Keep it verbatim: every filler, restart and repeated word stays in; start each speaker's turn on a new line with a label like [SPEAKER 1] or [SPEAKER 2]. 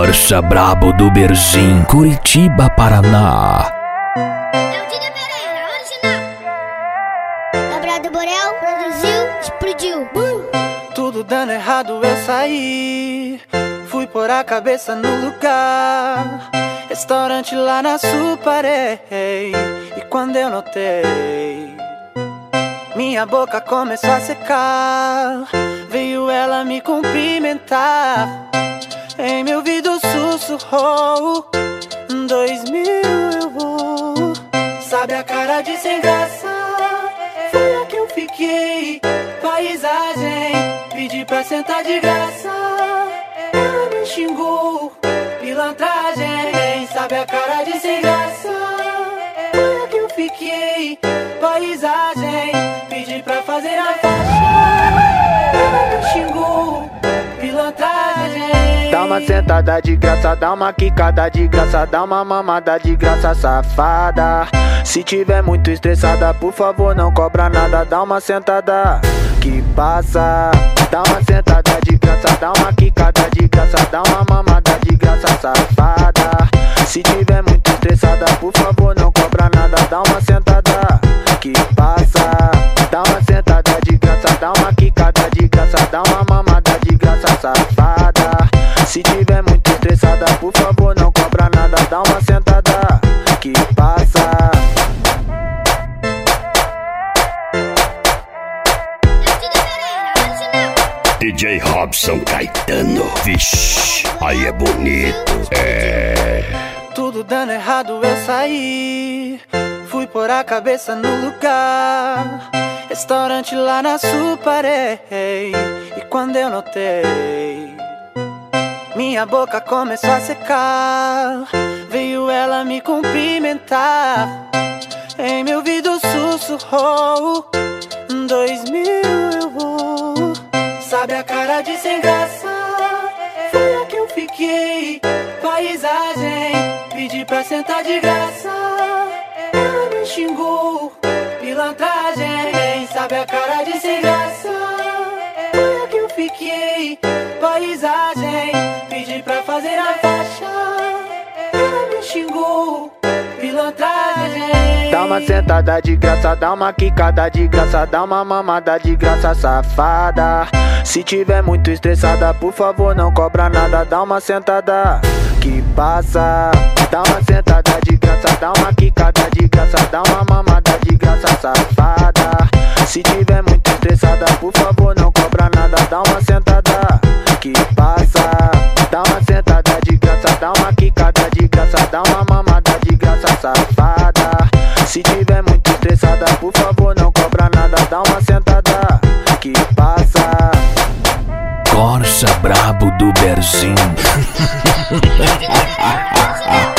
[SPEAKER 1] Corsa brabo do Berzim, Curitiba, Paraná.
[SPEAKER 2] Labrado Borel, produziu, explodiu.
[SPEAKER 3] Tudo dando errado eu saí, fui pôr a cabeça no lugar. Restaurante lá na Suparei, e quando eu notei, minha boca começou a secar. Veio ela me cumprimentar, em meu ouvido sussurrou: dois mil eu vou. Sabe a cara de sem graça? Foi a que eu fiquei. Paisagem, pedi pra sentar de graça. Ela me xingou, pilantragem. Sabe a cara de sem graça? Foi a que eu fiquei. Paisagem, pedi pra fazer a faixa. Ela me xingou, pilantragem.
[SPEAKER 4] Dá uma sentada de graça, dá uma quicada de graça, dá uma mamada de graça, safada. Se tiver muito estressada, por favor não cobra nada. Dá uma sentada que passa. Dá uma sentada de graça, dá uma quicada de graça, dá uma mamada de graça, safada. Se tiver muito estressada, por favor não cobra nada. Dá uma sentada que passa. Dá uma sentada de graça, dá uma quicada de graça, dá uma mamada de graça, safada. Se tiver muito estressada, por favor não cobra nada. Dá uma sentada que passa.
[SPEAKER 1] D J Robson Caetano, vixe, aí é bonito, é.
[SPEAKER 3] Tudo dando errado eu saí, fui pôr a cabeça no lugar. Restaurante lá na Suparei, e quando eu notei, minha boca começou a secar. Veio ela me cumprimentar, em meu ouvido sussurrou: dois mil eu vou. Sabe a cara de sem graça? Foi a que eu fiquei. Paisagem, pedi pra sentar de graça. Ela me xingou, pilantragem. Sabe a cara de sem graça? Foi a que eu fiquei. Paisagem, pedi pra fazer a faixa. Ela me xingou, pilantragem.
[SPEAKER 4] Dá uma sentada de graça, dá uma quicada de graça, dá uma mamada de graça, safada. Se tiver muito estressada, por favor não cobra nada. Dá uma sentada que passa. Dá uma sentada de graça, dá uma quicada de graça, dá uma mamada de graça, safada. Se tiver muito estressada, por favor não cobra nada. Dá uma sentada que passa. Dá uma sentada de graça, dá uma quicada de graça, dá uma mamada de graça, safada. Se tiver muito estressada, por favor não cobra nada. Dá uma sentada que passa.
[SPEAKER 1] Corsa brabo do Berzim.